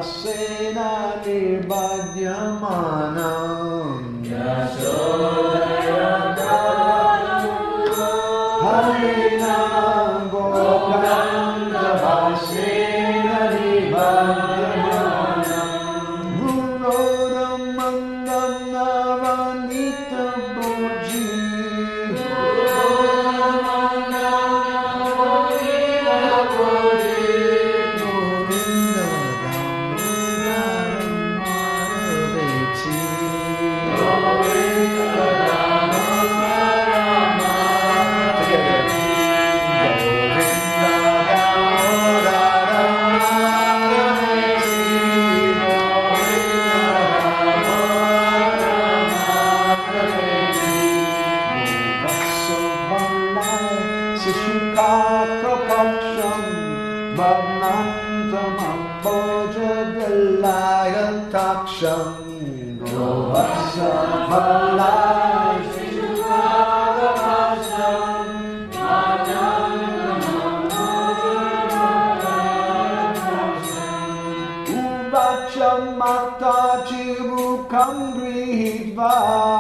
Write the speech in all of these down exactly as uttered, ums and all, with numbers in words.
Dasena Nibhadyamanam Harina Gokanda Dasena Nibhadyamanam Gurodam Mandam Navanita Boji Taksham Govasa Malai Sishukada Taksham Ubacham Mata Chibukam Grihitva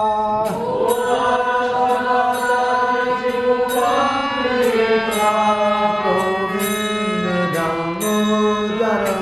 Ubacham Mata Chibukam Grihitva Govinda Damodara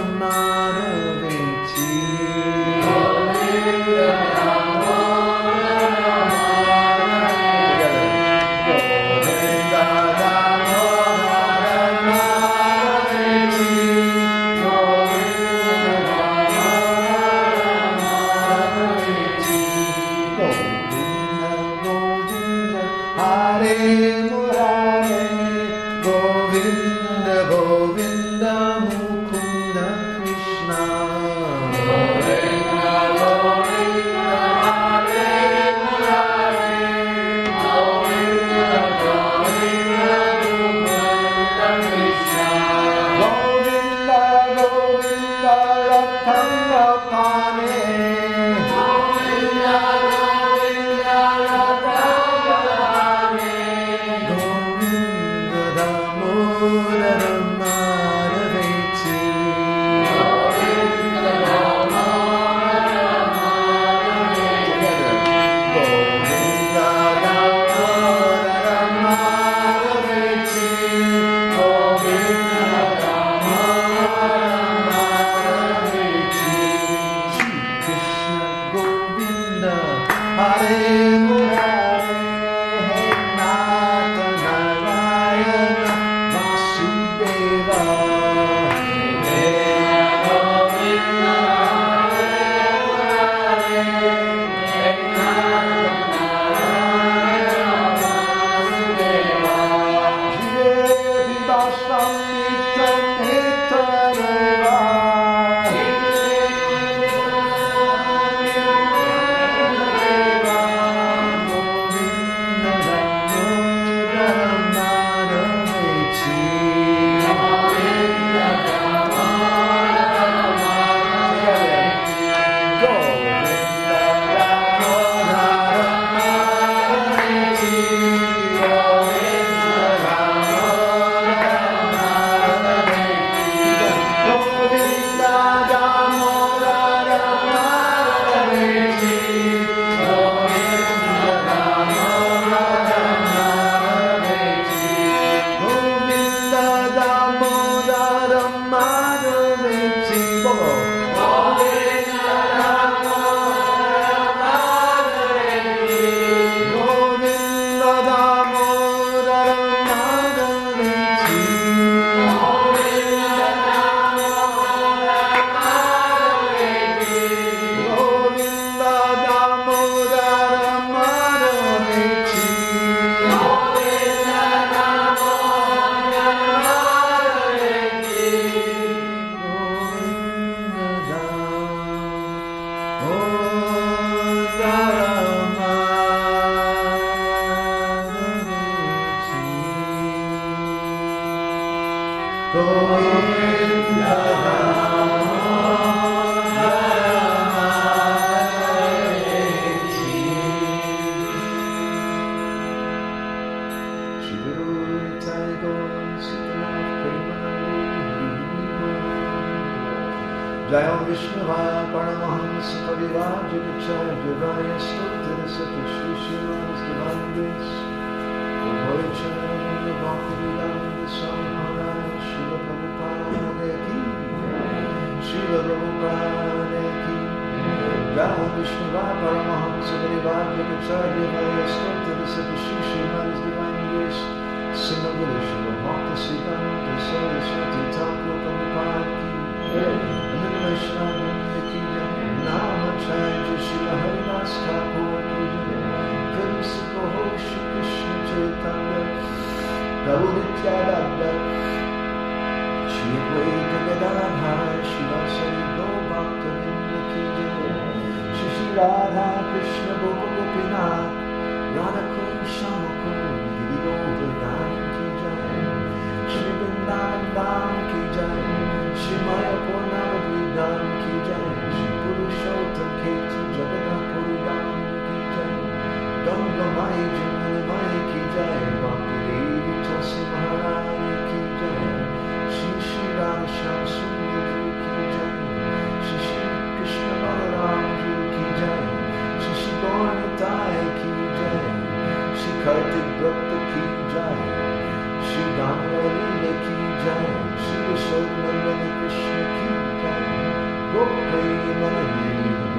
Vaishnava Paramahansa Parivaja Gacharya Vaya Stotra Sati Shri Sriman's Divine Grace Vaichananda Bhaktivedanta Swami Maharaj Srila Prabhupada Ki Srila Prabhupada Ki Jai Vaishnava Paramahansa Parivaja Gacharya Vaya Stotra Sati Shri Sriman's Divine Grace Singhavara Srila Bhakti Siddhanta Saraswati Thakur Prabhupada Ki Ananda Vaishnava Ki Jai Namacharya Srila Haridas Thakur Ki Jai Prem Sikoho Shri Krishna Chaitanya Prabhu Nityananda Shri Advaita Gadadhar Shivasari Gopakta Vrinda Ki Jai Shri Shri Radha Krishna Gopa Gopinath Radha Kund Shama Kund Giri Govardhan Ki Jai Shri Vrindavan Dham Ki Jai Shri Mayapur Navadvidan Ki Jai Shri Purushottam Ketu Jagannath Puri Dham Ki Jai Ganga Mai Jamuna Mai Ki Jai Bhakti Devi Tulsi Maharani Ki Jai Shri Shri Radha Shyam Sundar Ki Jai Shri Shri Krishna Balaram Ki Jai Shri Shri Gauranitai Ki Jai Shri Kartik Bhakta Ki Jai Shri Damodara Ki Jai Shri Yashodanandana Krishna Ki Jai Gopremanandi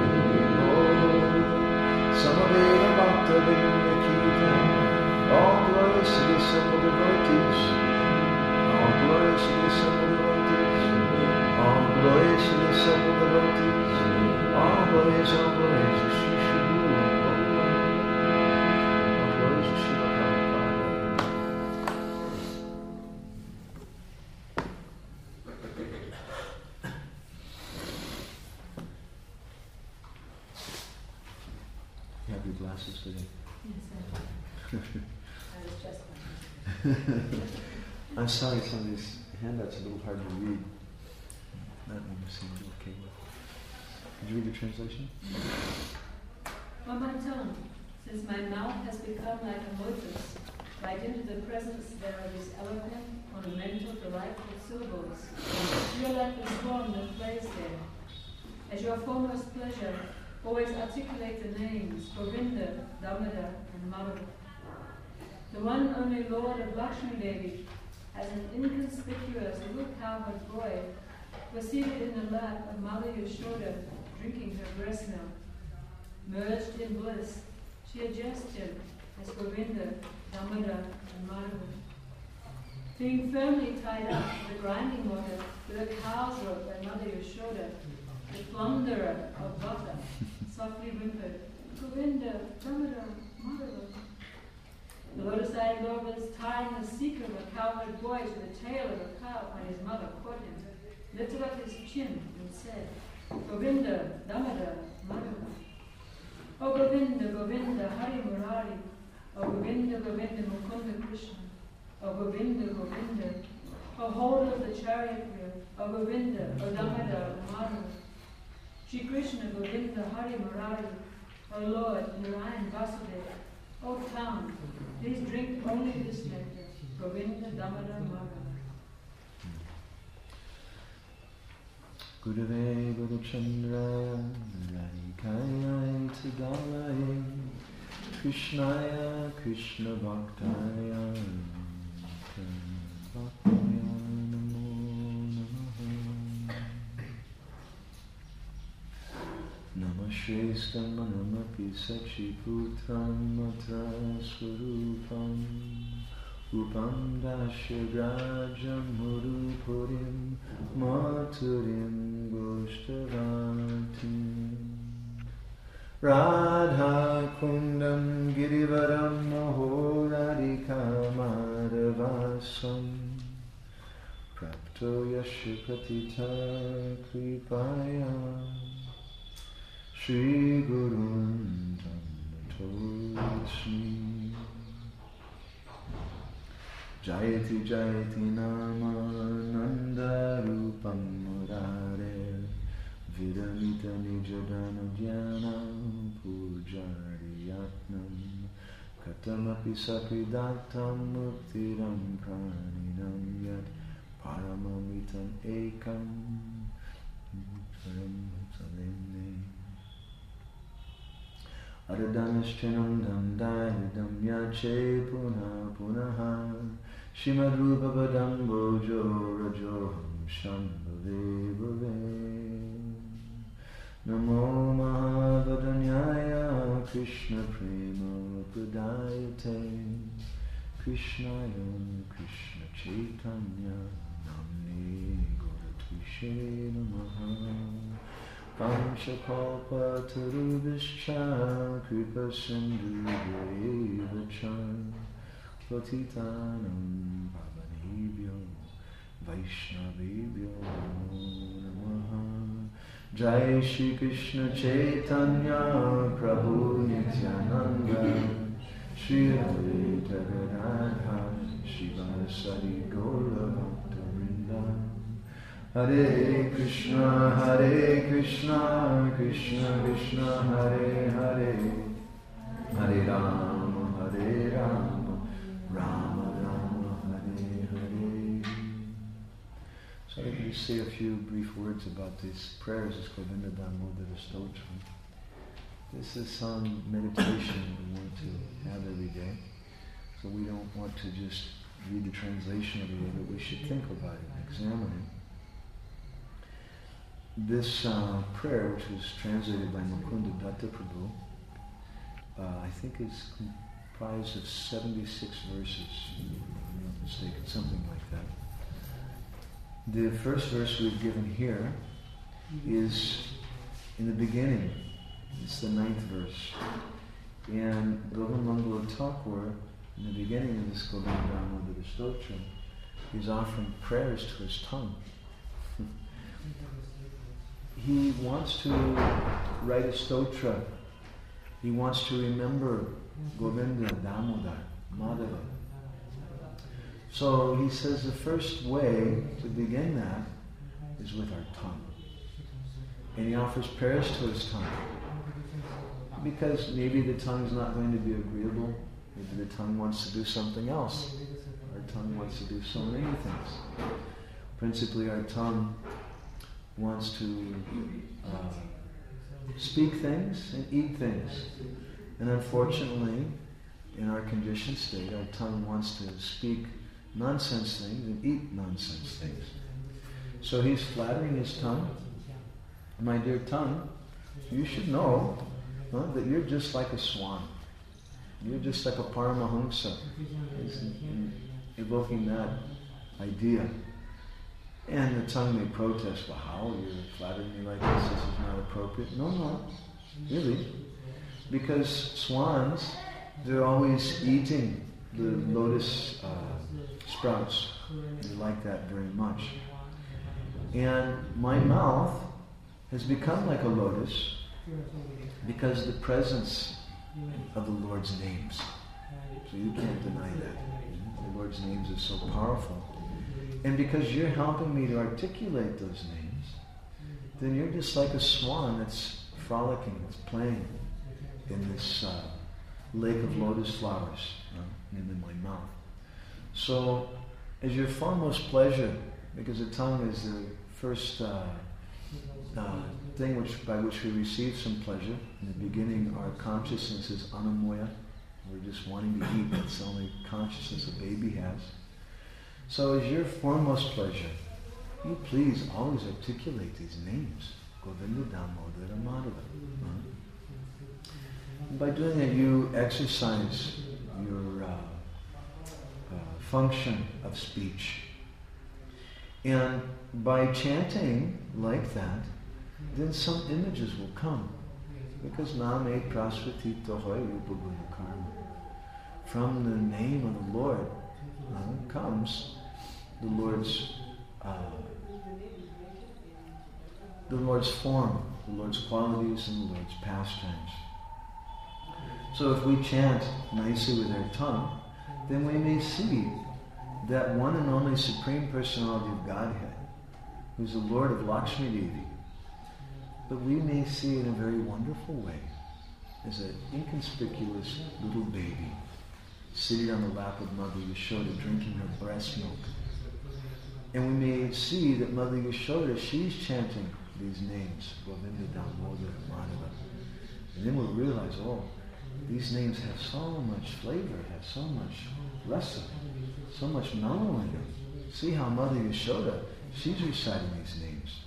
Samaveda Bhakta Vrinda Ki Jai All glory to the assembled devotees All glory to the assembled devotees All glory to the assembled devotees All glories, all glories to Shri Shri Guru All glories to Srila Prabhupada. You have your glasses today? Yes, I do. I was just I'm sorry, some of these handouts are a little hard to read. That one seems okay with. Could you read the translation? On my tongue, since my mouth has become like a lotus, right into the presence there are these eloquent, ornamental, delightful syllables. You are like the swan that plays there. As your foremost pleasure, always articulate the names Govinda, Damodar, and Madhava. The one only Lord of Lakshmi Devi, as an inconspicuous little cowherd boy, was seated in the lap of Mother Yashoda, drinking her breast milk. Merged in bliss, she addressed him as Govinda, Damodar, and Madhava. Being firmly tied up to the grinding water with a cow's rope by Mother Yashoda, the plunderer of butter softly whimpered, Govinda, Damodar, Madhava. The lotus-eyed Lord was tying the secret of a cowherd boy to the tail of a cow when his mother caught him, lifted up his chin and said, Govinda, Damodar, Madhava. O Govinda, Govinda, Hari Murari. O Govinda, Govinda, Mukunda Krishna. O Govinda, Govinda, O holder of the chariot wheel. O Govinda, O Damodar, O Madhava. Shri Krishna, Govinda, Hari Murari. O Lord, Narayan Vasudeva. O tongue, please drink only this nectar. Govinda, Damodar, Madhava. Gurave Guru Chandra Radhikaya Tadalaya Krishnaya Krishna Bhaktaya Bhaktaya Namo Namaha Namashrestam Manamapi Sachiputram Matra Swarupam Upam Dasya Grajam Murupurim Maturim Goshtavatim Radha Kundam Girivaram Mahoradika Madhavasam Prapto Yashipatita Kripaya Shri Gurun Tamatoshmi Jayati Jayati Nama Nanda Rupam Murare Vidamita Nijadana Dhyana Pujariyatnam Katamapi Sapidatam Muktiram Praninam Yat Paramamitam Ekam Saram Salimne Adadanishtrinam Dandayadam Yache Puna Punaha Shimad Rupa Badam Bojo Rajoham Shambhave Bhave Namo Mahavadanyaya Krishna Prema Pradayate Krishnaya Krishna Chaitanya Namne Gauratvise Namaha Panchakalpa Tarubhishcha Kripa Sindhu Patitanam Pavanebhyo Vaishnavebhyo Namaha Jai Shri Krishna Chaitanya Prabhu Nityananda Shri Advaita Gadadhar Shivasari Gaura Bhakta-vrinda Hare Krishna Hare Krishna Krishna Krishna Hare Hare Hare Rama Hare Rama Rama Rama Hare Hare. So I'm going to say a few brief words about these prayers. It's Govinda Damodara Stotra. This is some meditation we want to have every day. So we don't want to just read the translation every day, but we should think about it and examine it. This uh, prayer, which was translated by Mukunda Datta Prabhu, uh, I think is comprised of seventy-six verses, if I'm not mistaken, something like that. The first verse we've given here is in the beginning. It's the ninth verse. And Govindamangala Thakur, in the beginning of this Govinda Damodara Stotra, is offering prayers to his tongue. He wants to write a stotra. He wants to remember Govinda, Damodar, Madhava. So he says the first way to begin that is with our tongue. And he offers prayers to his tongue. Because maybe the tongue is not going to be agreeable. Maybe the tongue wants to do something else. Our tongue wants to do so many things. Principally, our tongue wants to uh, speak things and eat things. And unfortunately, in our conditioned state, our tongue wants to speak nonsense things and eat nonsense things. So he's flattering his tongue. My dear tongue, you should know huh, that you're just like a swan. You're just like a Paramahamsa. He's evoking that idea. And the tongue may protest, well, how? You're flattering me like this, this is not appropriate. No, no, really. Because swans, they're always eating the lotus uh, sprouts. They like that very much. And my mouth has become like a lotus because of the presence of the Lord's names. So you can't deny that. The Lord's names are so powerful. And because you're helping me to articulate those names, then you're just like a swan that's frolicking, that's playing in this uh, lake of lotus flowers uh, and in my mouth. So, as your foremost pleasure, because the tongue is the first uh, uh, thing which by which we receive some pleasure. In the beginning, our consciousness is anamoya. We're just wanting to eat. That's the only consciousness a baby has. So as your foremost pleasure, you please always articulate these names. Govinda Damodara Madhava. And by doing it, you exercise your uh, uh, function of speech. And by chanting like that, then some images will come. Because Name Prasvatita Hoy Upaguna Karma. From the name of the Lord uh, comes the Lord's uh, the Lord's form, the Lord's qualities, and the Lord's pastimes. So if we chant nicely with our tongue, then we may see that one and only Supreme Personality of Godhead, who's the Lord of Lakshmi Devi, but we may see in a very wonderful way as an inconspicuous little baby sitting on the lap of Mother Yashoda drinking her breast milk. And we may see that Mother Yashoda, she's chanting these names, Govinda, Damodar, Madhava. And then we'll realize, oh, these names have so much flavor, have so much rasa, so much mellow in them. See how Mother Yashoda, she's reciting these names.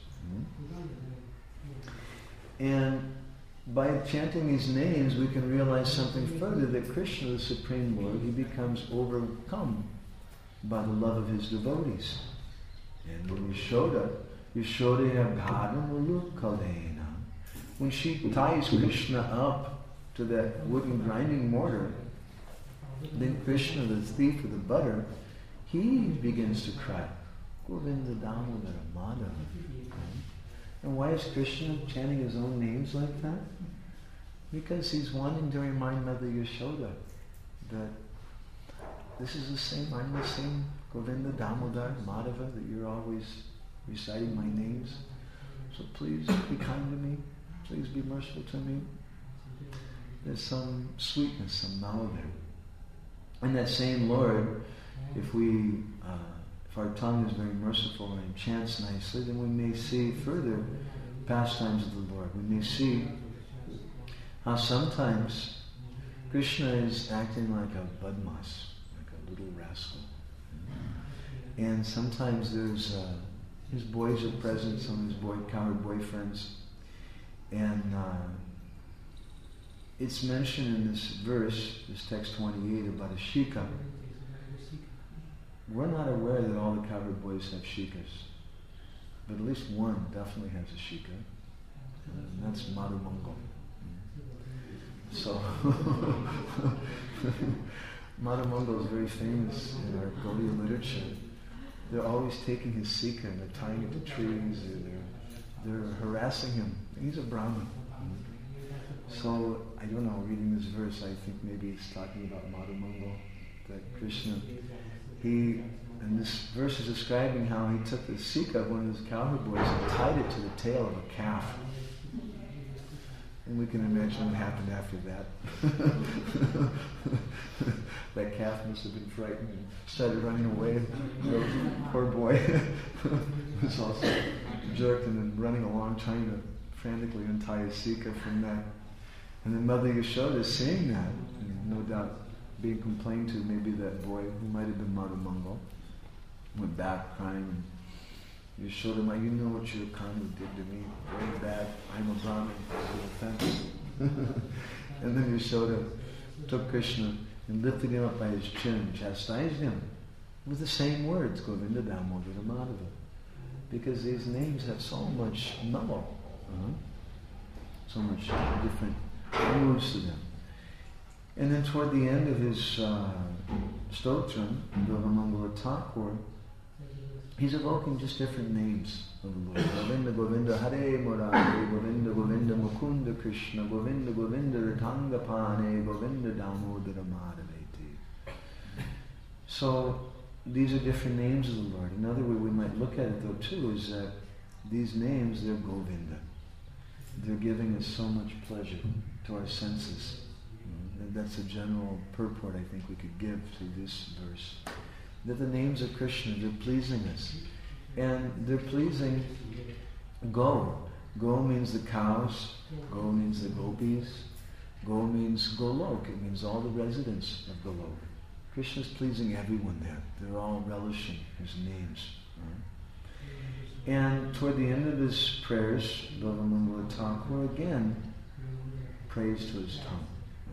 Hmm? And by chanting these names, we can realize something further, that Krishna, the Supreme Lord, he becomes overcome by the love of his devotees. And when Yashoda, Yashoda Bhadam Kalena, when she ties Krishna up to that wooden grinding mortar, then Krishna, the thief of the butter, he begins to cry, Govinda Damodara Madhava. And why is Krishna chanting his own names like that? Because he's wanting to remind Mother Yashoda that this is the same, I'm the same Govinda Damodar Madhava, that you're always reciting my names. So please be kind to me. Please be merciful to me. There's some sweetness, some mellow there. And that same Lord, if we, uh, if our tongue is very merciful and chants nicely, then we may see further pastimes of the Lord. We may see how sometimes Krishna is acting like a badmas, like a little rascal. And sometimes there's uh, his boys are present, some of his boy coward boyfriends, and uh, it's mentioned in this verse, this text twenty-eight, about a shika. We're not aware that all the coward boys have shikas, but at least one definitely has a shika, and that's Madhumangal. So, Madhumangal is very famous in our Gaudiya literature. They're always taking his sika and they're tying it to trees, they're, they're harassing him. He's a Brahmin. So, I don't know, reading this verse, I think maybe it's talking about Madhumangal, that Krishna, he, and this verse is describing how he took the sika of one of his cowherd boys and tied it to the tail of a calf. And we can imagine what happened after that. That calf must have been frightened and started running away. The poor boy was also jerked and then running along trying to frantically untie his sika from that. And then Mother Yashoda is seeing that, and no doubt being complained to, maybe that boy, who might have been Madhumangal, went back crying. Yashoda, my, you know what your Kanu did to me, very bad. I'm a Brahmin, it's an offense. And then Yashoda took Krishna and lifted him up by his chin and chastised him with the same words, Govinda Damodara Madhava, because these names have so much mellow, uh-huh. so much different moods to them. And then toward the end of his uh, stotram, Devamangala Thakur, he's evoking just different names of the Lord. Govinda, Govinda, Hare Murari, Govinda, Govinda, Mukunda Krishna, Govinda, Govinda, Ratanga Pane, Govinda, Damodara Madhaveti. So, these are different names of the Lord. Another way we might look at it, though, too, is that these names, they're Govinda. They're giving us so much pleasure to our senses. And that's a general purport I think we could give to this verse. That the names of Krishna, they're pleasing us. And they're pleasing Go. Go means the cows. Go means the gopis. Go means Golok. It means all the residents of Golok. Krishna's pleasing everyone there. They're all relishing his names. Right? And toward the end of his prayers, Devamangala Thakur again prays to his tongue.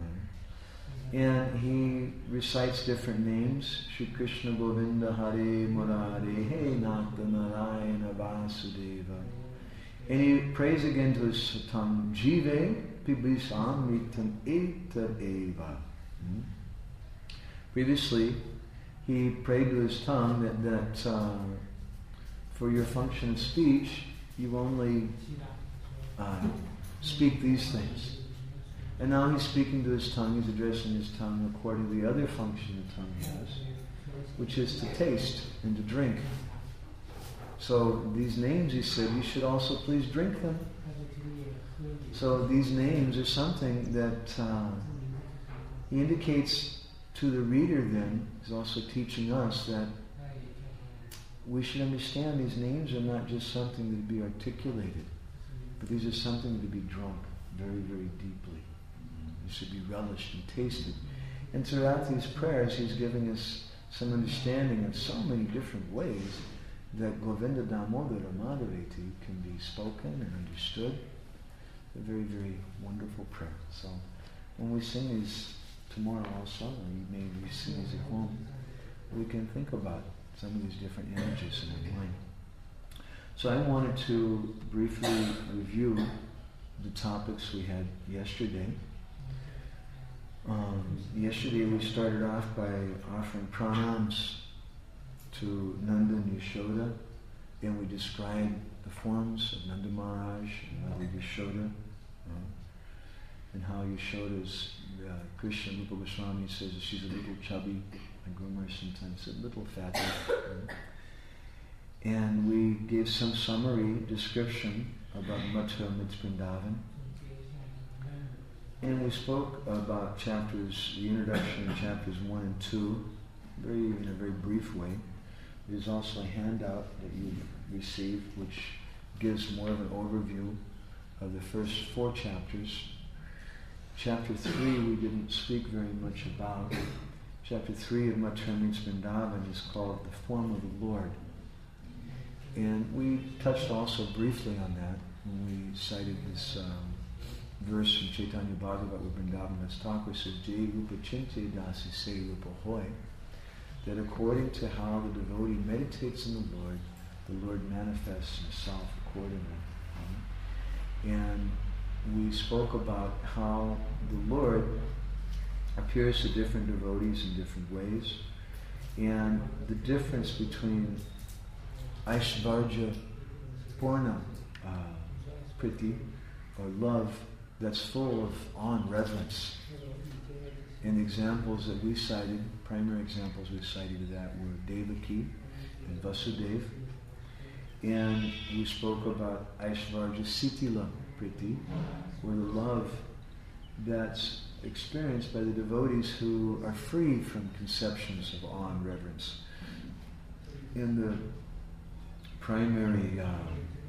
And he recites different names. Shri Krishna Govinda Hare Murari He Nata Narayana Vasudeva. And he prays again to his tongue, Jive Pibisamritam Eta Eva. Hmm? Previously, he prayed to his tongue that, that uh, for your function of speech, you only uh, speak these things. And now he's speaking to his tongue, he's addressing his tongue according to the other function the tongue has, which is to taste and to drink. So these names, he said, you should also please drink them. So these names are something that uh, he indicates to the reader then, he's also teaching us that we should understand these names are not just something to be articulated. but these are something to be drunk very, very deeply. They should be relished and tasted. And throughout these prayers, he's giving us some understanding of so many different ways that Govinda Damodara Madhaveti can be spoken and understood. A very, very wonderful prayer. So when we sing these tomorrow also, or you may be sing these at home, we can think about some of these different images in our mind. So I wanted to briefly review the topics we had yesterday. Um, yesterday we started off by offering pranams to Nanda and Yashoda, and we described the forms of Nanda Maharaj and Mother Yashoda, uh, and how Yashoda's uh, Krishna Rupa Goswami says that she's a little chubby, and Gurmar sometimes said a little fatty. Uh, and we gave some summary description about Mathura Mits Vrindavan. And we spoke about chapters, the introduction in chapters one and two, very in a very brief way. There's also a handout that you received which gives more of an overview of the first four chapters. Chapter three we didn't speak very much about. Chapter three of Mathura Mits Vrindavan is called The Form of the Lord. And we touched also briefly on that when we cited this um, verse from Chaitanya Bhagavat where Vrindavan Das Thakur says, Jai Rupa Chinte Dasi Se Rupa Hoy, that according to how the devotee meditates in the Lord, the Lord manifests himself accordingly. Um, and we spoke about how the Lord appears to different devotees in different ways, and the difference between Aishvarja Purna uh, Priti, or love that's full of awe and reverence. And examples that we cited, primary examples we cited of that were Devaki and Vasudeva. And we spoke about Aishvarja Sitila Priti, or the love that's experienced by the devotees who are free from conceptions of awe and reverence. In the primary uh,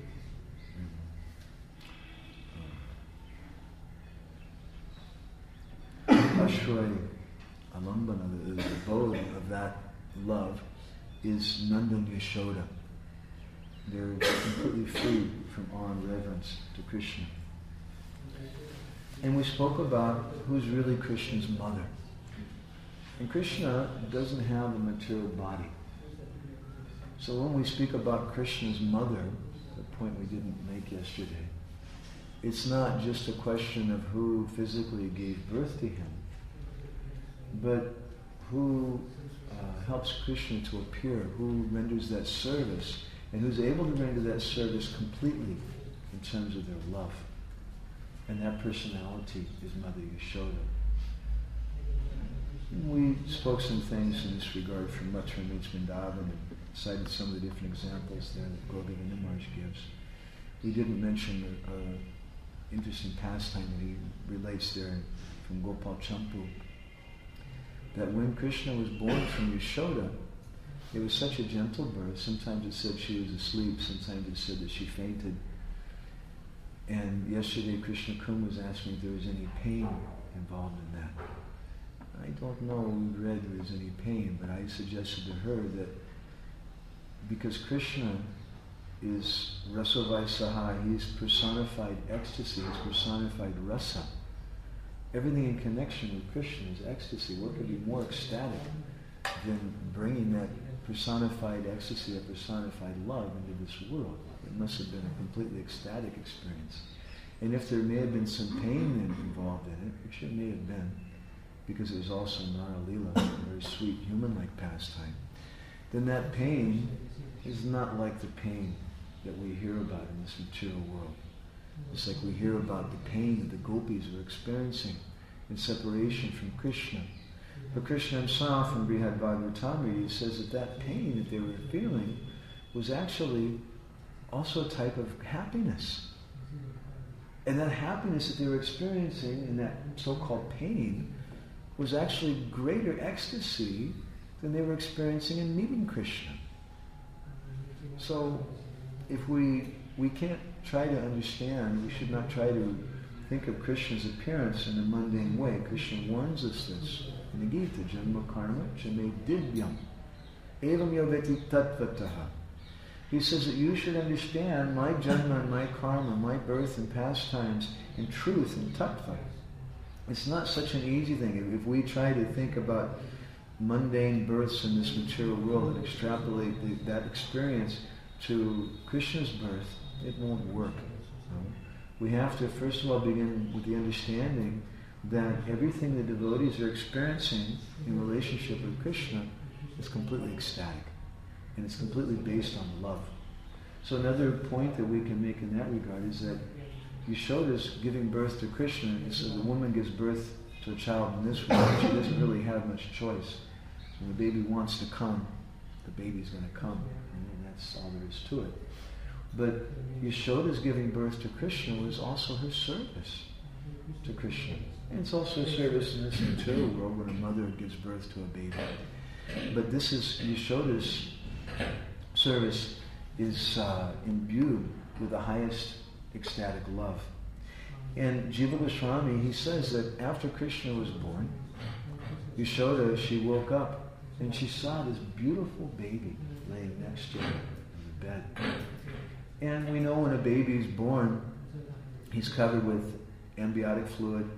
Ashray Alambana, the abode of that love, is Nanda and Yashoda. They're completely free from awe and reverence to Krishna. And we spoke about who's really Krishna's mother. And Krishna doesn't have a material body. So when we speak about Krishna's mother, the point we didn't make yesterday, it's not just a question of who physically gave birth to him, but who uh, helps Krishna to appear, who renders that service, and who's able to render that service completely in terms of their love. And that personality is Mother Yashoda. We spoke some things in this regard from Mathura Mits Vrindavan and cited some of the different examples there that Govinda Maharaj gives. We didn't mention an interesting pastime that he relates there from Gopal Champu, that when Krishna was born from Yashoda, it was such a gentle birth. Sometimes it said she was asleep, sometimes it said that she fainted. And yesterday Krishna Kum was asking if there was any pain involved in that. I don't know, we read there was any pain, but I suggested to her that because Krishna is Rasavaisaha, he's personified ecstasy, he's personified rasa. Everything in connection with Krishna is ecstasy. What could be more ecstatic than bringing that personified ecstasy, that personified love into this world? It must have been a completely ecstatic experience. And if there may have been some pain involved in it, which it may have been, because it was also Nara Leela, a very sweet human-like pastime, then that pain is not like the pain that we hear about in this material world. It's like we hear about the pain that the gopis were experiencing in separation from Krishna. But Krishna himself in Brihad Bhagavatamrita says that that pain that they were feeling was actually also a type of happiness. And that happiness that they were experiencing in that so-called pain was actually greater ecstasy than they were experiencing in meeting Krishna. So if we we can't try to understand, we should not try to think of Krishna's appearance in a mundane way. Krishna warns us this in the Gita, Janma Karma Chame Divyam Evam Yoveti Tattvataha. He says that you should understand my janma and my karma, my birth and pastimes in truth and tattva. It's not such an easy thing. If we try to think about mundane births in this material world and extrapolate the, that experience to Krishna's birth, it won't work. No? We have to first of all begin with the understanding that everything the devotees are experiencing in relationship with Krishna is completely ecstatic. And it's completely based on love. So another point that we can make in that regard is that Yashoda's giving birth to Krishna, and so the woman gives birth to a child in this world, she doesn't really have much choice. When the baby wants to come, the baby's going to come. And that's all there is to it. But Yashoda's giving birth to Krishna was also her service to Krishna. And it's also a service in this material world when a mother gives birth to a baby. But this is Yashoda's service is uh, imbued with the highest ecstatic love. And Jiva Goswami, he says that after Krishna was born, Yashoda, she woke up and she saw this beautiful baby laying next to her in the bed. And we know when a baby is born, he's covered with amniotic fluid.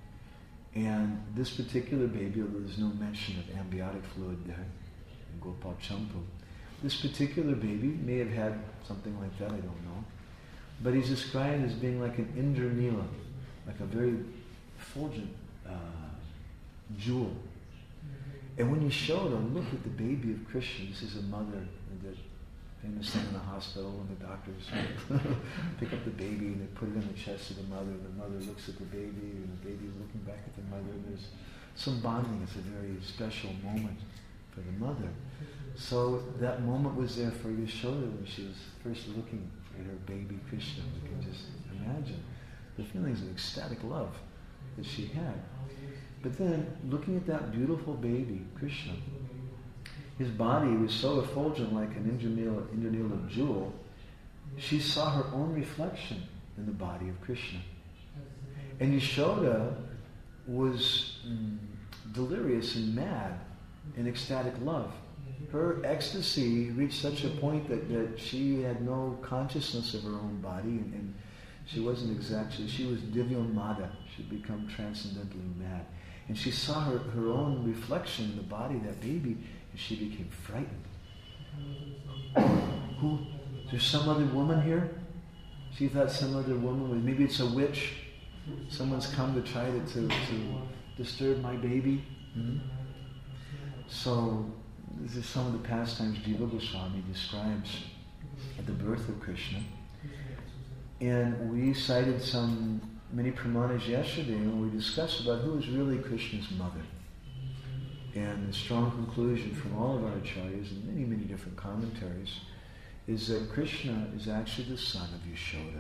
And this particular baby, although there's no mention of amniotic fluid there in Gopal Champu, this particular baby may have had something like that, I don't know. But he's described as being like an Indranila, like a very effulgent uh, jewel. And when you showed him, look at the baby of Krishna. This is a mother, the famous thing in the hospital when the doctors pick up the baby and they put it in the chest of the mother. The mother looks at the baby and the baby's looking back at the mother. There's some bonding. It's a very special moment for the mother. So that moment was there for Yashoda when she was first looking at her baby Krishna. You can just imagine the feelings of ecstatic love that she had. But then, looking at that beautiful baby, Krishna, his body was so effulgent like an Indranila, Indranila jewel, she saw her own reflection in the body of Krishna. And Yashoda was mm, delirious and mad in ecstatic love. Her ecstasy reached such a point that, that she had no consciousness of her own body, and, and she wasn't exactly, she was Divyamada. She'd become transcendently mad. And she saw her, her own reflection in the body of that baby, and she became frightened. Who? There's some other woman here? She thought some other woman was, maybe it's a witch. Someone's come to try to, to, to disturb my baby. Mm-hmm. So, this is some of the pastimes Jiva Goswami describes at the birth of Krishna. And we cited some many pramanas yesterday when we discussed about who is really Krishna's mother. And the strong conclusion from all of our acharyas and many, many different commentaries is that Krishna is actually the son of Yashoda.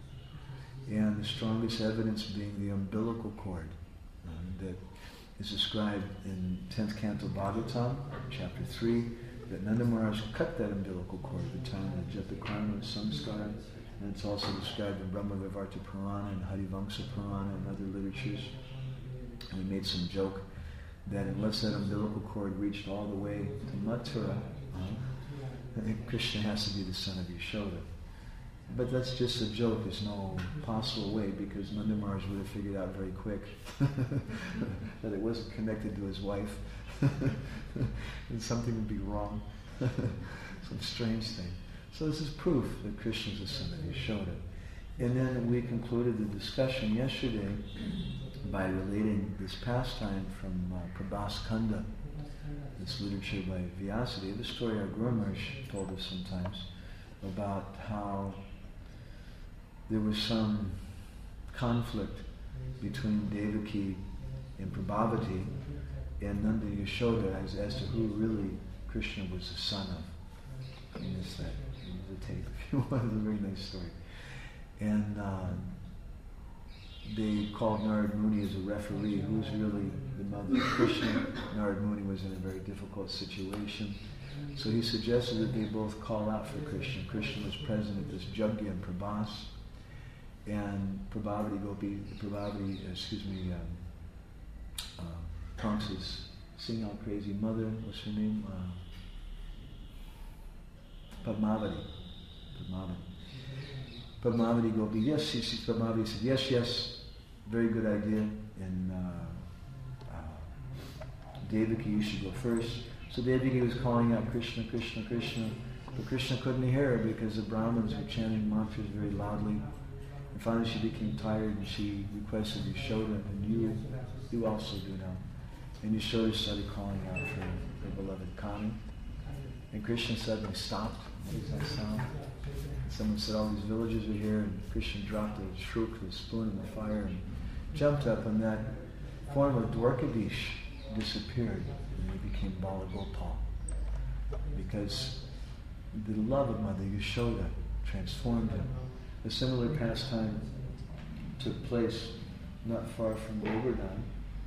And the strongest evidence being the umbilical cord um, that is described in tenth Canto Bhagavatam, chapter three, that Nanda Maharaj cut that umbilical cord at the time of Jatakarma Samskara. And it's also described in Brahma Vivarta Purana and Harivamsa Purana and other literatures. And we made some joke that unless that umbilical cord reached all the way to Mathura, uh, I think Krishna has to be the son of Yashoda. But that's just a joke. There's no possible way, because Nanda Maharaj would have figured out very quick that it wasn't connected to his wife. And something would be wrong. Some strange thing. So this is proof that Krishna is the son of Yashoda. And then we concluded the discussion yesterday by relating this pastime from uh, Prabhas Kanda, this literature by Vyasadeva, the story our Guru Maharaj told us sometimes about how there was some conflict between Devaki and Prabhavati and Nanda Yashoda as, as to who really Krishna was the son of. In this thing. The tape, if you want. It's a very nice story. And uh, they called Narad Muni as a referee. Who's really the mother of Krishna? Narad Muni was in a very difficult situation. So he suggested that they both call out for Krishna. Krishna was present at this Yajna in Prabhas, and Prabhavati Gopi, Prabhavati, excuse me, um, uh, Tonks' sing out crazy mother, what's her name? Uh, Padmavati. Padmavati. Padmavati Gopi, yes, she, she, Padmavati said, yes, yes, very good idea, and uh, uh, Devaki, you should go first. So Devaki was calling out Krishna, Krishna, Krishna, but Krishna couldn't hear her because the Brahmins were chanting mantras very loudly. And finally she became tired and she requested Yashoda, and you, you also do now. And Yashoda started calling out for her beloved Kani. And Krishna suddenly stopped. What is that sound? And someone said all these villagers are here, and Krishna dropped a shruk, a spoon in the fire, and jumped up, and that form of Dwarkadish disappeared, and he became Bala Gopal. Because the love of Mother Yashoda transformed him. A similar pastime took place not far from Govardhan.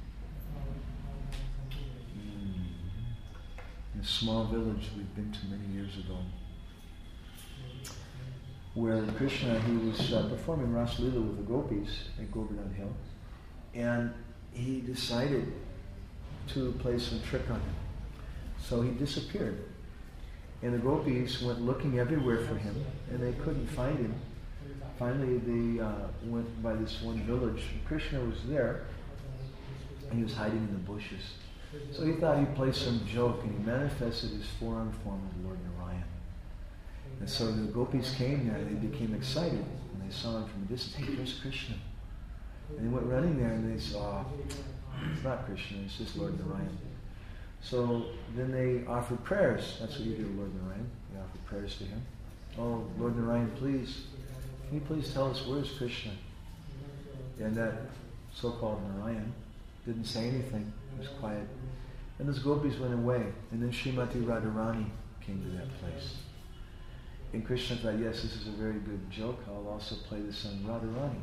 Mm. In a small village we've been to many years ago, where Krishna, he was uh, performing Ras Leela with the gopis at Govardhan Hill, and he decided to play some trick on him. So he disappeared. And the gopis went looking everywhere for him, and they couldn't find him. Finally, they uh, went by this one village. Krishna was there, and he was hiding in the bushes. So he thought he'd play some joke, and he manifested his four-armed form of Lord Narayan. And so the gopis came there, and they became excited, and they saw him from a distance. Hey, there's Krishna. And they went running there, and they saw, it's not Krishna, it's just Lord Narayan. So then they offered prayers. That's what you do to Lord Narayan. They offered prayers to him. Oh, Lord Narayan, please, can you please tell us where's Krishna? And that so-called Narayan didn't say anything. He was quiet. And those gopis went away. And then Srimati Radharani came to that place. And Krishna thought, yes, this is a very good joke. I'll also play this on Radharani.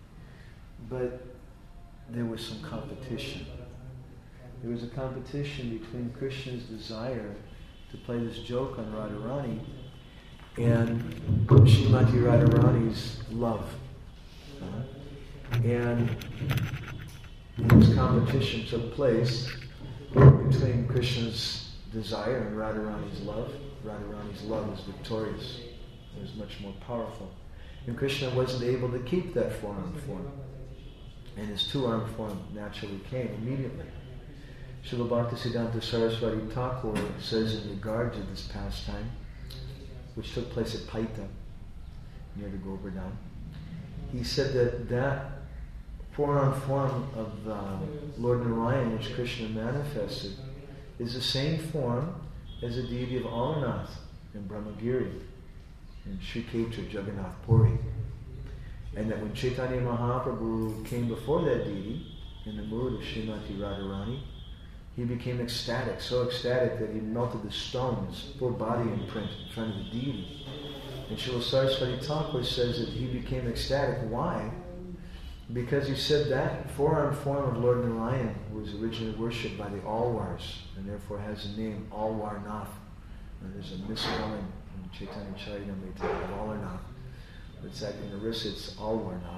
But there was some competition. There was a competition between Krishna's desire to play this joke on Radharani and Srimati Radharani's love. Uh, and this competition took place between Krishna's desire and Radharani's love. Radharani's love was victorious. It was much more powerful. And Krishna wasn't able to keep that four-armed form. And his two-armed form naturally came immediately. Srila Bhaktisiddhanta Saraswati Thakur says in regard to this pastime, which took place at Paita, near the Govardhan, he said that that four-armed form of uh, Lord Narayan, which Krishna manifested, is the same form as the deity of Amarnath in Brahmagiri, in Sri Kshetra Jagannath Puri. And that when Chaitanya Mahaprabhu came before that deity, in the mood of Srimati Radharani, he became ecstatic, so ecstatic that he melted the stone, his full body imprint in front of the deity. And Srila Saraswati Thakur says that he became ecstatic. Why? Because he said that four-armed form of Lord Narayan was originally worshipped by the Alwars, and therefore has the name Alwarnath. And there's a misspelling in Chaitanya Charitamrita of Alwarnath. But it's like in the Rissa, it's Alwarnath.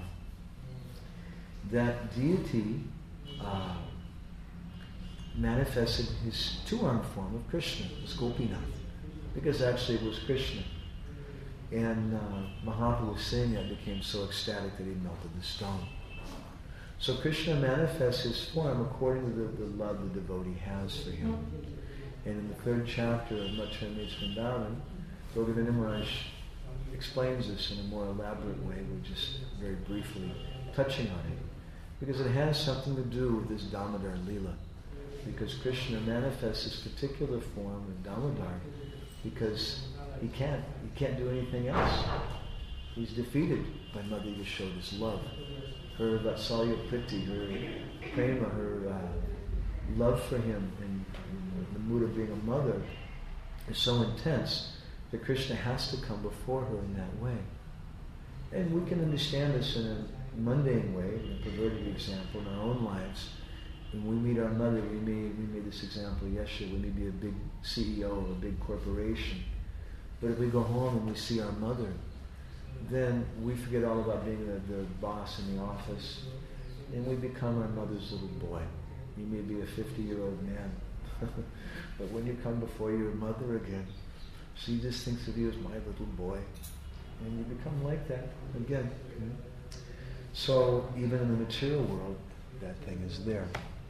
That deity uh, manifested his two-armed form of Krishna, as Gopinath, because actually it was Krishna. And uh, Mahaprabhu was saying that, became so ecstatic that he melted the stone. So Krishna manifests his form according to the, the love the devotee has for him. And in the third chapter of Madhurya Vrindavan, Bhogavinda Maharaj explains this in a more elaborate way. We're just very briefly touching on it, because it has something to do with this Damodar Leela. Because Krishna manifests this particular form of Damodar because he can't, he can't do anything else. He's defeated by Mother Yashoda's love. Her Vatsalya Priti, her prema, her uh, love for him, and, and the mood of being a mother is so intense that Krishna has to come before her in that way. And we can understand this in a mundane way, in a perverted example in our own lives. When we meet our mother, we may, we made this example yesterday, we may be a big C E O of a big corporation. But if we go home and we see our mother, then we forget all about being the, the boss in the office, and we become our mother's little boy. You may be a fifty-year-old man, but when you come before your mother again, she just thinks of you as my little boy, and you become like that again. You know? So even in the material world, that thing is there.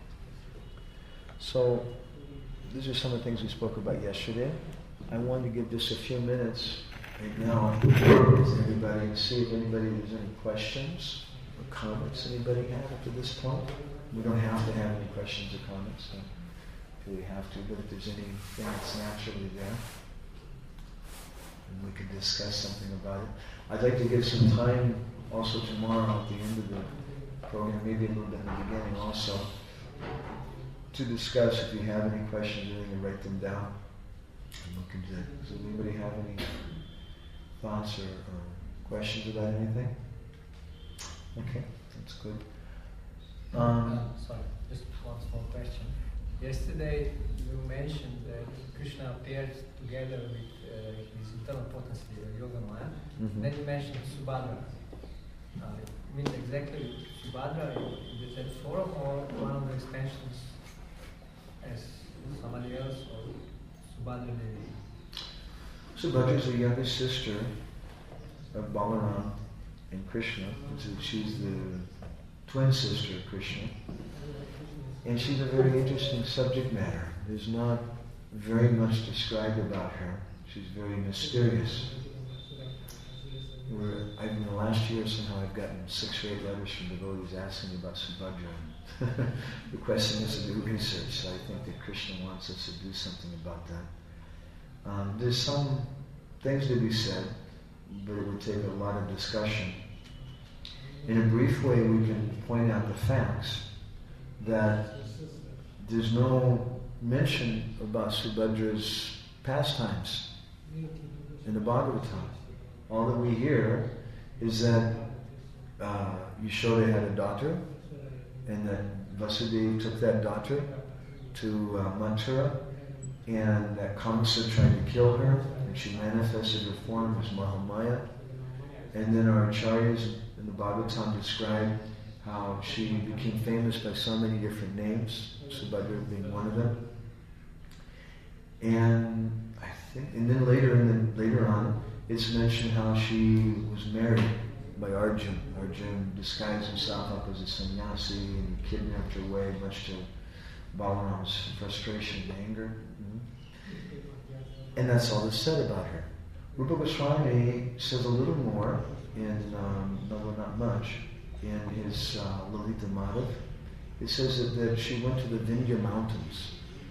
So these are some of the things we spoke about yesterday. I wanted to give just a few minutes right now to everybody and see if anybody has any questions or comments anybody have up to this point. We don't have to have any questions or comments, so if we have to, but if there's anything that's naturally there, and we can discuss something about it. I'd like to give some time also tomorrow at the end of the program, maybe a little bit in the beginning also, to discuss if you have any questions or anything, write them down and look into it. Does anybody have any thoughts or, or questions about anything? Okay, that's good. Um, uh, sorry, just one small question. Yesterday you mentioned that Krishna appeared together with uh, his eternal potency, Yogamaya. Mm-hmm. Then you mentioned Subhadra. Uh, you mean exactly Subhadra in that form or one of the extensions as somebody else, or Subhadra Devi? Subhadra is the younger sister of Balaram and Krishna. She's the twin sister of Krishna. And she's a very interesting subject matter. There's not very much described about her. She's very mysterious. We're, I, in the last year somehow I've gotten six or eight letters from devotees asking about Subhadra, requesting us to do research. So I think that Krishna wants us to do something about that. Um, there's some things to be said, but it would take a lot of discussion. In a brief way, we can point out the facts that there's no mention about Subhadra's pastimes in the Bhagavatam. All that we hear is that uh, Yashoda had a daughter, and that Vasudeva took that daughter to uh, Mathura, and that Kamsa tried to kill her, and she manifested her form as Mahamaya. And then our acharyas in the Bhagavatam describe how she became famous by so many different names, Subhadra being one of them. And I think, and then later, and then later on, it's mentioned how she was married by Arjuna. Arjuna disguised himself up as a sannyasi and kidnapped her away, much to Balaram's frustration and anger. Mm-hmm. And that's all that's said about her. Rupa Goswami says a little more, in, um, no, not much, in his uh, Lalita Madhav. It says that, that she went to the Vindhya mountains.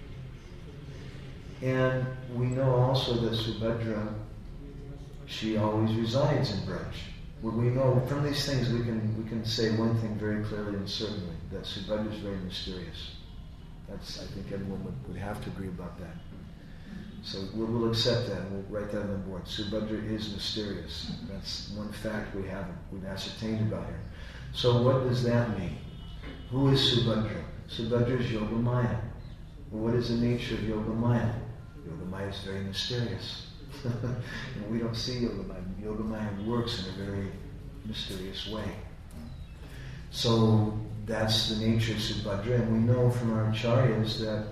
And we know also that Subhadra, she always resides in Braj. When we know from these things, we can we can say one thing very clearly and certainly, that Subhadra is very mysterious. That's, I think everyone would, would have to agree about that. So we'll, we'll accept that, and we'll write that on the board. Subhadra is mysterious. That's one fact we haven't, we've ascertained about her. So what does that mean? Who is Subhadra? Subhadra is Yogamaya. Well, what is the nature of Yogamaya? Yogamaya is very mysterious. And we don't see Yogamaya. Yogamaya works in a very mysterious way. So that's the nature of Subhadra, and we know from our acharyas that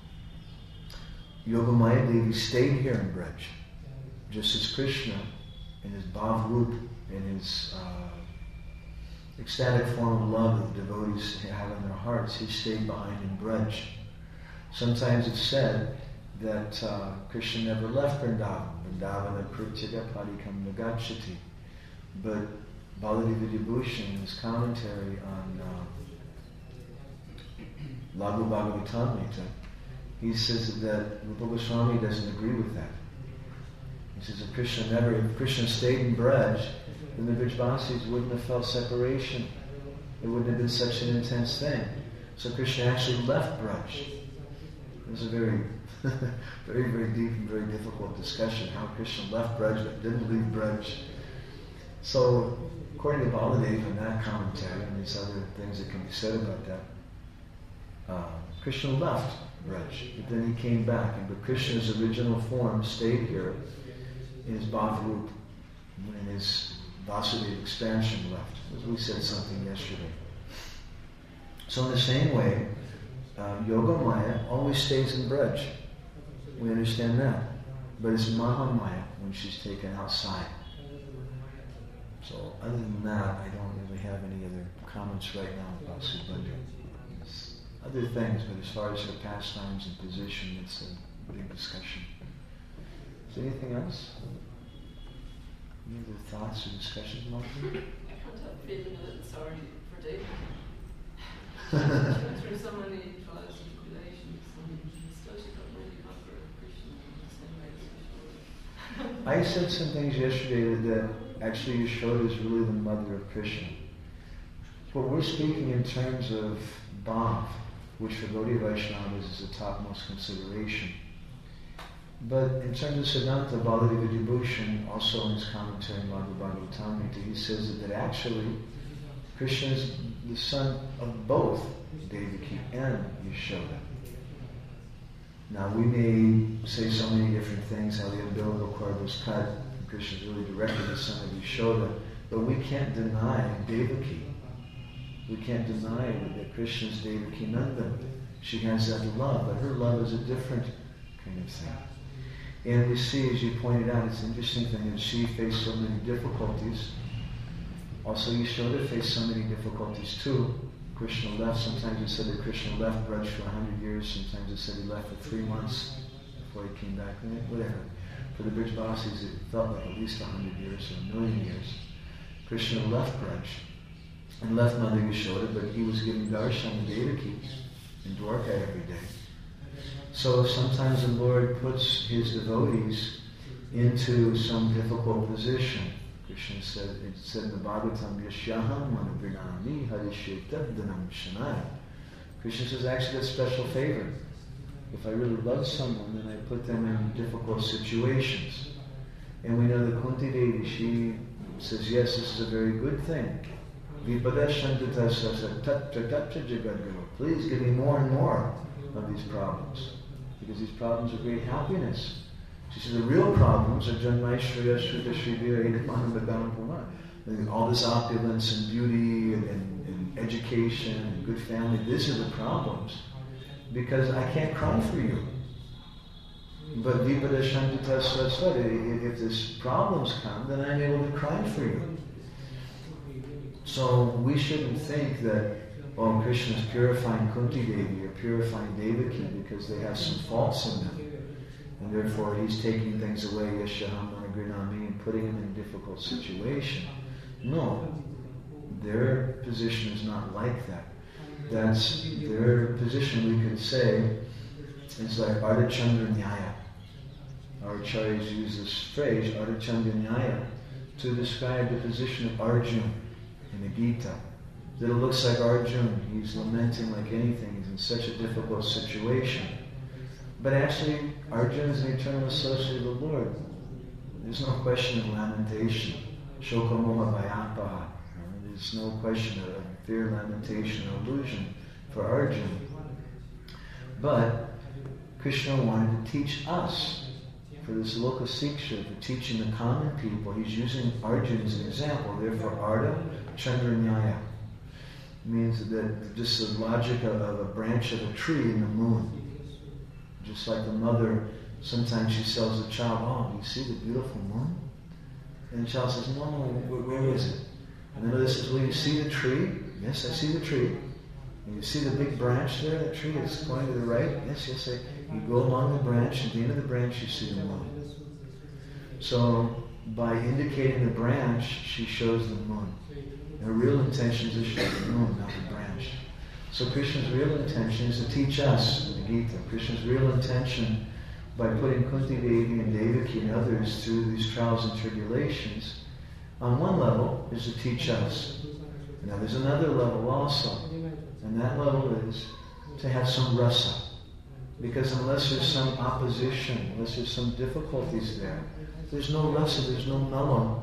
Yogamaya Devi stayed here in Braj, just as Krishna in his Bhav Rup, in his uh, ecstatic form of love that the devotees have in their hearts, he stayed behind in Braj. Sometimes it's said that uh, Krishna never left Vrindavan. Vrindavana Krityaga Padikam Nagachati. But Baladev Vidyabhushan, in his commentary on uh, Laghu Bhagavatamrita, he says that Rupa Goswami doesn't agree with that. He says if Krishna never, if Krishna stayed in Braj, then the Vrajvasis wouldn't have felt separation. It wouldn't have been such an intense thing. So Krishna actually left Braj. It was a very, very, very deep and very difficult discussion how Krishna left Braj but didn't leave Braj. So, according to Baladev in that commentary and these other things that can be said about that, uh, Krishna left Braj, but then he came back, and but Krishna's original form stayed here in his Bhav Rup, in his Vasudeva expansion left. As we said something yesterday. So in the same way, um, Yogamaya always stays in Braj. We understand that. But it's Mahamaya when she's taken outside. So other than that, I don't really have any other comments right now about Subhadra. Other things, but as far as her pastimes and position, it's a big discussion. Is there anything else? Any other thoughts or discussions, Martin? I can't help feeling a little sorry for David. She went through so many trials and tribulations, and still she got really conquer Krishna in the same way as Krishna. I said some things yesterday that, that actually Yashoda is really the mother of Krishna. But we're speaking in terms of Bhav, which for Gaudiya Vaishnavas is the topmost consideration. But in terms of Siddhanta, Baladeva Vibhushan, also in his commentary on Bhagavad Gita, he says that, that actually Krishna is the son of both Devaki and Yashoda. Now we may say so many different things, how the umbilical cord was cut, and Krishna is really directly the son of Yashoda, but we can't deny Devaki. We can't deny that Krishna is Devaki Nandan. She has that love, but her love is a different kind of thing. And we see, as you pointed out, it's an interesting thing that she faced so many difficulties. Also, Yashoda faced so many difficulties too. Krishna left. Sometimes it said that Krishna left Braj for a hundred years. Sometimes it said he left for three months before he came back. Whatever. For the Brijvasis, it felt like at least a hundred years or a million years. Krishna left Braj and left Mother Yashoda, but he was giving darshan to Devaki in Dwarka every day. So sometimes the Lord puts his devotees into some difficult position. Krishna said, it said in the Bhagavatam, Yashyaham manubrinami harishetaddanam shanaya. Krishna says, actually that's special favor. If I really love someone, then I put them in difficult situations. And we know that Kunti Devi, she says, yes, this is a very good thing. Please give me more and more of these problems. Because these problems are great happiness. She says the real problems are Janmaishriya, Shrita Shrivya, Edamana, Madam Puna. All this opulence and beauty and, and, and education and good family, these are the problems. Because I can't cry for you. But Vipada Shantita Saraswati, if these problems come, then I'm able to cry for you. So we shouldn't think that, oh, Krishna is purifying Kunti Devi or purifying Devaki because they have some faults in them. And therefore he's taking things away, Yashaham Managrinami, and putting them in a difficult situation. No. Their position is not like that. That's their position, we could say, is like Ardhachandra Nyaya. Our acharyas use this phrase, Ardhachandra Nyaya, to describe the position of Arjuna in the Gita. That it looks like Arjuna, he's lamenting like anything, he's in such a difficult situation. But actually, Arjuna is an eternal associate of the Lord. There's no question of lamentation. Shoka moha vayapaha. There's no question of fear, lamentation, or illusion for Arjuna. But Krishna wanted to teach us, for this loka siksha, for teaching the common people. He's using Arjuna as an example. Therefore, Ardha Chandra Nyaya means that just the logic of, of a branch of a tree in the moon. Just like the mother, sometimes she tells the child, oh, do you see the beautiful moon? And the child says, no, no, where, where is it? And the mother says, well, you see the tree? Yes, I see the tree. And you see the big branch there, that tree that's going to the right? Yes, yes, I, you go along the branch, and at the end of the branch you see the moon. So, by indicating the branch, she shows the moon. Her real intention is to show the moon, not the branch. So Krishna's real intention is to teach us in the Gita. Krishna's real intention, by putting Kunti Devi and Devaki and others through these trials and tribulations, on one level is to teach us. Now there's another level also, and that level is to have some rasa. Because unless there's some opposition, unless there's some difficulties there, there's no rasa, there's no mellow.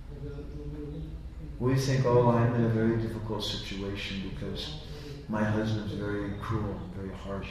We think, oh, I'm in a very difficult situation because my husband's very cruel, very harsh.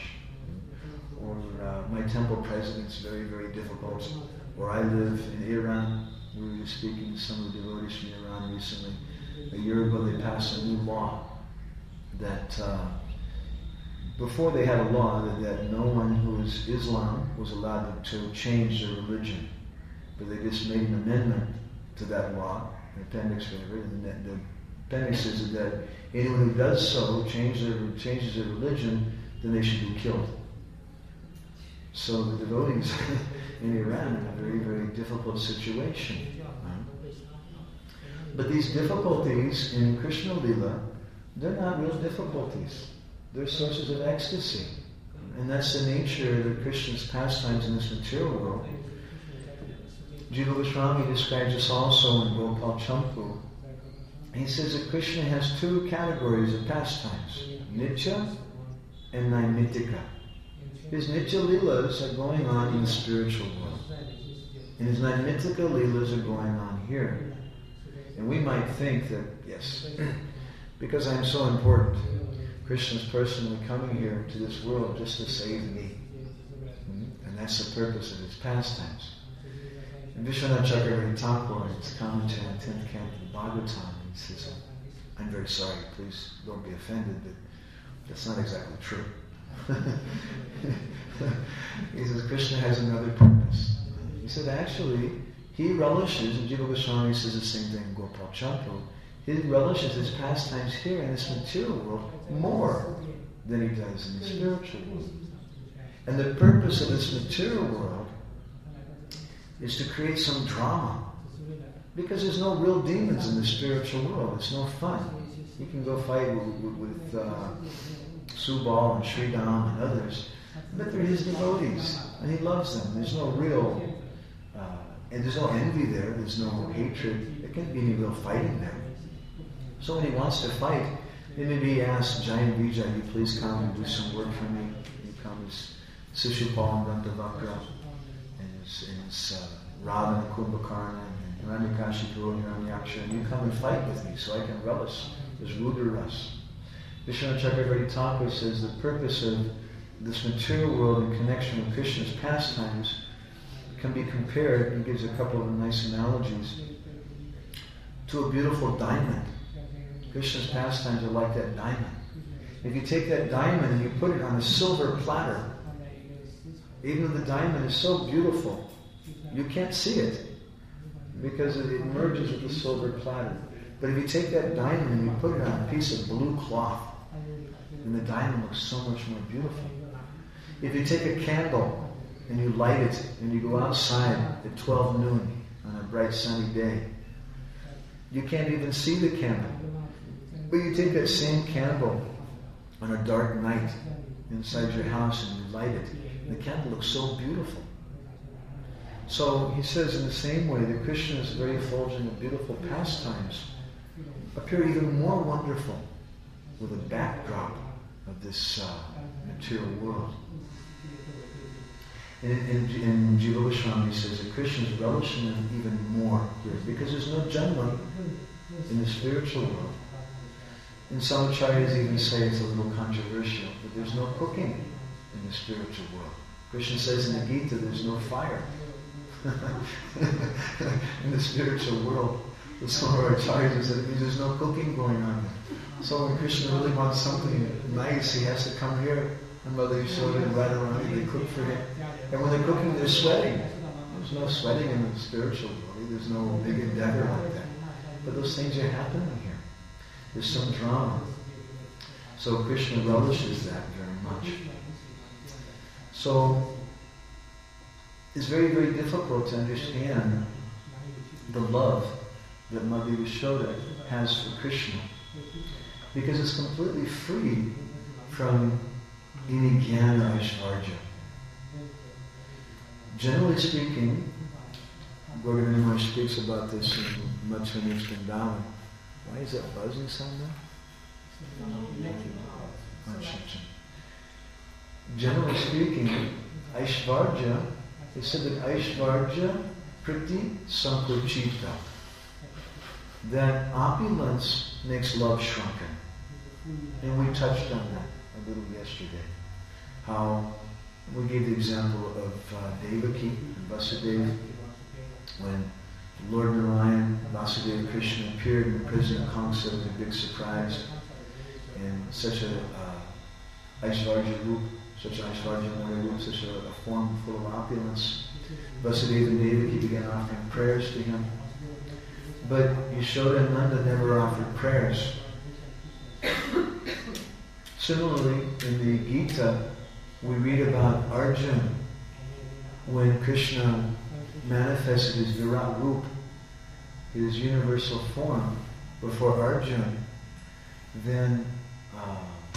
Or uh, my temple president's very, very difficult. Or I live in Iran We were just speaking to some of the devotees from Iran recently. A year ago they passed a new law that uh, before they had a law that, that no one who is Islam was allowed to change their religion. But they just made an amendment to that law, an appendix whatever, and the, the appendix says that anyone who does so, change their, changes their religion, then they should be killed. So the devotees in Iran are in a very, very difficult situation. Right? But these difficulties in Krishna Lila, they're not real difficulties. They're sources of ecstasy. And that's the nature of Krishna's pastimes in this material world. Jiva Goswami describes this also in Gopal Champu. He says that Krishna has two categories of pastimes, Nitya and Naimitika. His Nitya Leelas are going on in the spiritual world. And his Naimitika Leelas are going on here. And we might think that, yes, because I'm so important, Krishna's personally coming here to this world just to save me. And that's the purpose of his pastimes. And Vishwanath Chakravarti Thakur, in his commentary on the tenth canto of the Bhagavatam, he says, I'm very sorry, please don't be offended, but that's not exactly true. He says Krishna has another purpose. He said actually, he relishes, and Jiva Goswami says the same thing in Gopal Champu, he relishes his pastimes here in this material world more than he does in the spiritual world. And the purpose of this material world is to create some drama. Because there's no real demons in the spiritual world. It's no fun. You can go fight with, with, with uh, Subal and Sridham and others, but they're his devotees, and he loves them. There's no real, uh, and there's no envy there. There's no hatred. There can't be any real fighting there. So when he wants to fight, then maybe he asks Jayan Vijay, you please come and do some work for me. He comes, Sishupal and Dantavakra, and his, and his uh, Radha and Kumbhakarna, and Hiranyakashipu and Hiranyaksha, and you come and fight with me so I can relish this Rudraras. Vishwanath Chakravarti Thakur says the purpose of this material world in connection with Krishna's pastimes can be compared, and gives a couple of nice analogies, to a beautiful diamond. Krishna's pastimes are like that diamond. If you take that diamond and you put it on a silver platter, even though the diamond is so beautiful, you can't see it because it merges with the silver platter. But if you take that diamond and you put it on a piece of blue cloth, then the diamond looks so much more beautiful. If you take a candle and you light it and you go outside at twelve noon on a bright sunny day, you can't even see the candle. But you take that same candle on a dark night inside your house and you light it, and the candle looks so beautiful. So he says in the same way that Krishna's very effulgent and beautiful pastimes appear even more wonderful with a backdrop of this uh, material world. And in, in, in Jiva Goswami says that Krishna is relishing them even more here because there's no janma in the spiritual world. And some acharyas even say it's a little controversial, but there's no cooking in the spiritual world. Krishna says in the Gita there's no fire in the spiritual world. But some of our acharyas said it means there's no cooking going on there. So when Krishna really wants something nice, he has to come here, and Mother Yashoda and Radharani, they cook for him. And when they're cooking, they're sweating. There's no sweating in the spiritual world. There's no big endeavor like that. But those things are happening here. There's some drama. So Krishna relishes that very much. So it's very, very difficult to understand the love that Mother Yashoda has for Krishna, because it's completely free from any jnana or aishvarya. Generally speaking, Gauranga Maharaj speaks about this in Mathura Vrindavan. Why is that buzzing sound there? Generally speaking, aishvarya, they said that aishvarya priti sankuchita, that opulence makes love shrunken. And we touched on that a little yesterday. How we gave the example of uh, Devaki and Vasudeva when Lord Narayan, Vasudeva Krishna, appeared in the prison of Kamsa with a big surprise in such a uh, Aishvarya roop, such an Aishvarya Moya roop, such a, a form full of opulence. Vasudeva and Devaki began offering prayers to him. But Yashoda and Nanda never offered prayers. Similarly, in the Gita, we read about Arjuna when Krishna manifested his Virat Roop, his universal form, before Arjuna. Then uh,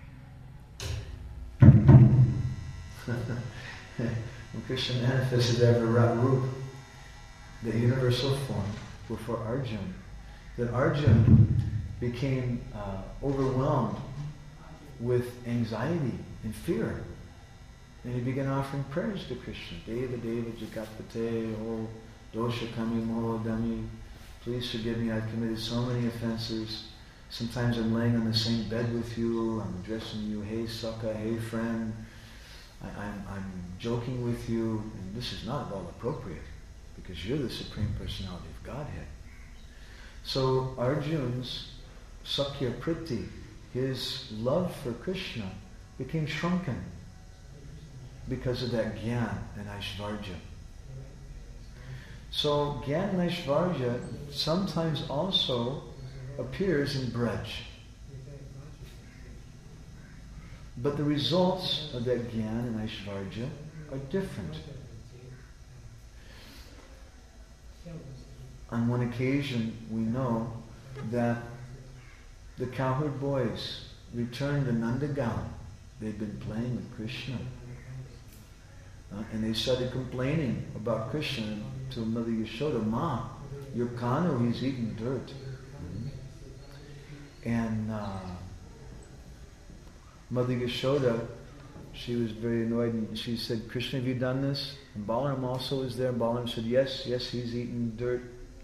when Krishna manifested that Virat Roop, the universal form, before Arjuna, then Arjuna became uh, overwhelmed with anxiety and fear. And he began offering prayers to Krishna. Deva Deva Jagatpate, oh Dosha Kami Moho Dami, please forgive me, I've committed so many offenses. Sometimes I'm laying on the same bed with you, I'm addressing you, hey Saka, hey friend, I, I'm, I'm joking with you, and this is not at all appropriate, because you're the Supreme Personality of Godhead. So Arjuna's Sakya Priti, his love for Krishna, became shrunken because of that Gyan and Aishvarya. So Gyan and Aishvarya sometimes also appears in Braj. But the results of that Gyan and Aishvarya are different. On one occasion, we know that the cowherd boys returned to Nandagaon. They'd been playing with Krishna. Uh, and they started complaining about Krishna to Mother Yashoda. Ma, your Kanu, he's eating dirt. Mm-hmm. And uh, Mother Yashoda, she was very annoyed, and she said, Krishna, have you done this? And Balaram also was there. Balaram said, yes, yes, he's eating dirt.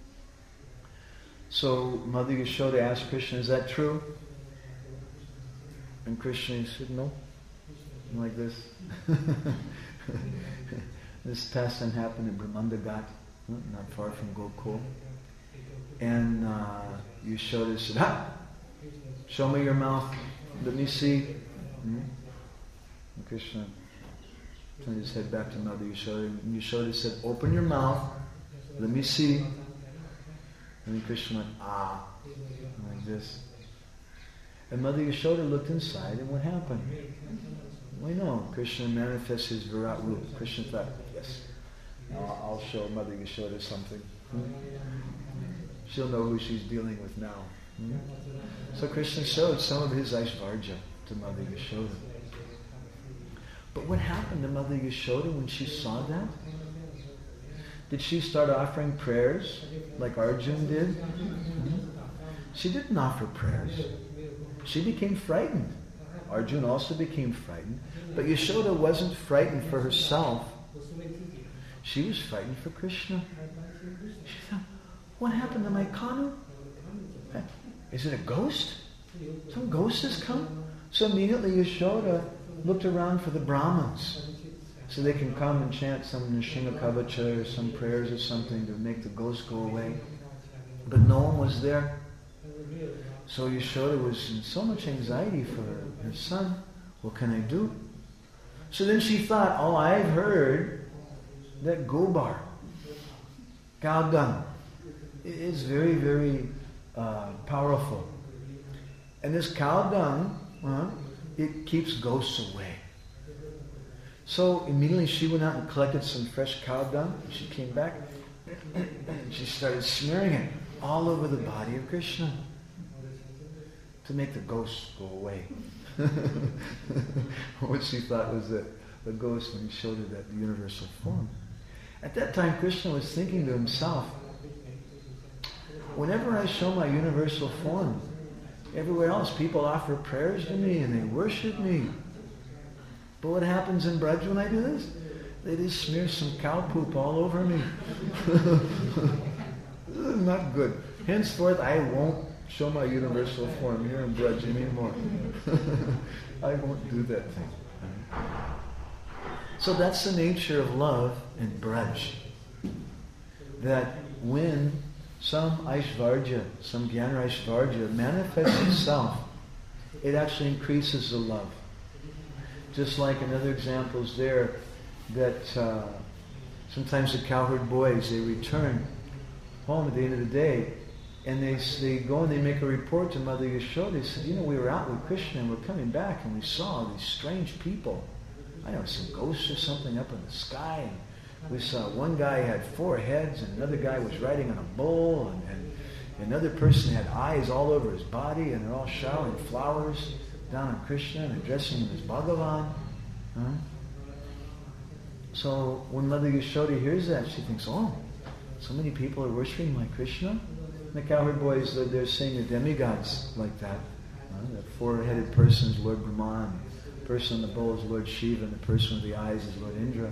So Mother Yashoda asked Krishna, is that true? And Krishna said, no. Like this. This pastime happened in Brahmandagat, not far from Gokul. And uh, Yashoda said, ha! Show me your mouth. Let me see. Hmm? And Krishna turned his head back to Mother Yashoda. And Yashoda said, open your mouth. Let me see. And then Krishna went, ah, like this. And Mother Yashoda looked inside, and what happened? We know Krishna manifests his Virat Roop. Krishna thought, yes, now I'll show Mother Yashoda something. Hmm? She'll know who she's dealing with now. Hmm? So Krishna showed some of his Aishvarya to Mother Yashoda. But what happened to Mother Yashoda when she saw that? Did she start offering prayers like Arjuna did? Hmm? She didn't offer prayers. She became frightened. Arjuna also became frightened. But Yashoda wasn't frightened for herself. She was frightened for Krishna. She thought, what happened to my Kanu? Is it a ghost? Some ghost has come? So immediately Yashoda looked around for the Brahmins, so they can come and chant some Nrsimha Kavacha or some prayers or something to make the ghost go away. But no one was there. So Yashoda was in so much anxiety for her, her son. What can I do? So then she thought, oh, I've heard that Gobar, cow dung, is very, very uh, powerful. And this cow dung, uh, it keeps ghosts away. So immediately she went out and collected some fresh cow dung. She came back and she started smearing it all over the body of Krishna to make the ghosts go away. What she thought was that the ghost when he showed her that universal form. At that time, Krishna was thinking to himself, whenever I show my universal form, everywhere else people offer prayers to me and they worship me. But what happens in Braj when I do this? They just smear some cow poop all over me. This is not good. Henceforth, I won't show my universal form here in Braj anymore. I won't do that thing. So that's the nature of love in Braj. That when some Aishvarya, some Jnana Aishvarya manifests itself, it actually increases the love. Just like another example is there, that uh, sometimes the cowherd boys, they return home at the end of the day, and they they go and they make a report to Mother Yashoda. They said, you know, we were out with Krishna and we're coming back and we saw these strange people. I know, some ghosts or something up in the sky. And we saw one guy had four heads and another guy was riding on a bull, and, and another person had eyes all over his body, and they're all showering flowers down on Krishna and addressing him as Bhagavan. Huh? So when Mother Yashoda hears that, she thinks, oh, so many people are worshipping my Krishna? And the cowherd boys, they're, they're saying the demigods like that. Uh, the four-headed person is Lord Brahman, the person on the bull is Lord Shiva, and the person with the eyes is Lord Indra.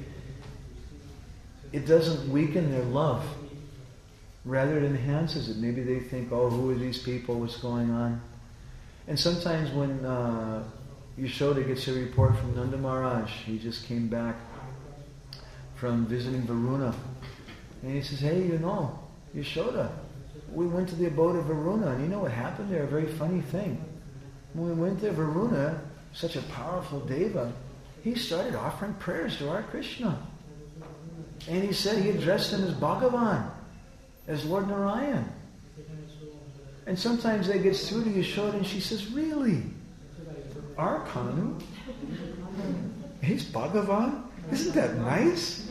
It doesn't weaken their love. Rather, it enhances it. Maybe they think, oh, who are these people? What's going on? And sometimes when uh, Yashoda gets a report from Nanda Maharaj, he just came back from visiting Varuna, and he says, hey, you know, Yashoda, we went to the abode of Varuna, and you know what happened there? A very funny thing. When we went there, Varuna, such a powerful deva, he started offering prayers to our Krishna. And he said he addressed him as Bhagavan, as Lord Narayan. And sometimes they get through to Yashoda and she says, really? Our Kanu? He's Bhagavan? Isn't that nice?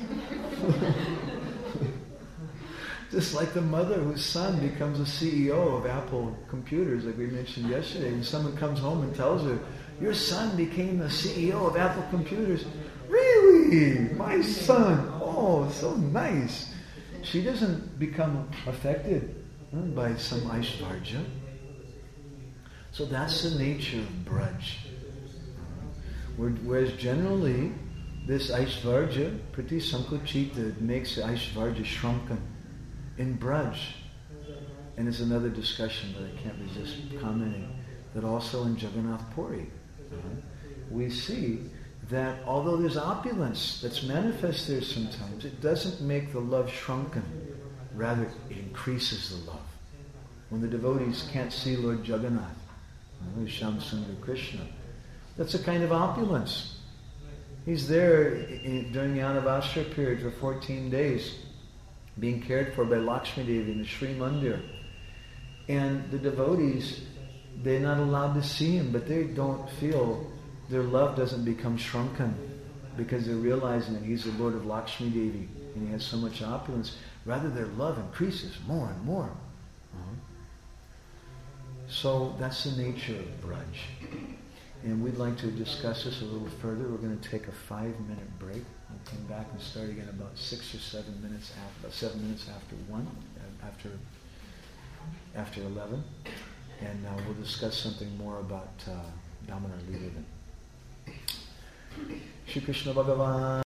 Just like the mother whose son becomes a C E O of Apple Computers, like we mentioned yesterday, and someone comes home and tells her, your son became the C E O of Apple Computers. Really? My son? Oh, so nice. She doesn't become affected huh, by some Aishvarya. So that's the nature of Braj. Whereas generally, this Aishvarya, Priti Sankuchita, makes the Aishvarya shrunken. In Braj, and it's another discussion, but I can't resist commenting, that also in Jagannath Puri, uh, we see that although there's opulence that's manifest there sometimes, it doesn't make the love shrunken. Rather, it increases the love. When the devotees can't see Lord Jagannath, uh, Shyamsundar Krishna, that's a kind of opulence. He's there in, during the Anavasra period for fourteen days, being cared for by Lakshmi Devi in the Sri Mandir. And the devotees, they're not allowed to see him, but they don't feel, their love doesn't become shrunken because they're realizing that he's the Lord of Lakshmi Devi and he has so much opulence. Rather, their love increases more and more. Uh-huh. So that's the nature of Braj. And we'd like to discuss this a little further. We're going to take a five-minute break. We'll come back and start again about six or seven minutes after, about seven minutes after one, after after eleven, and uh, we'll discuss something more about uh, Damodar Leela. Shri Krishna Bhagavan.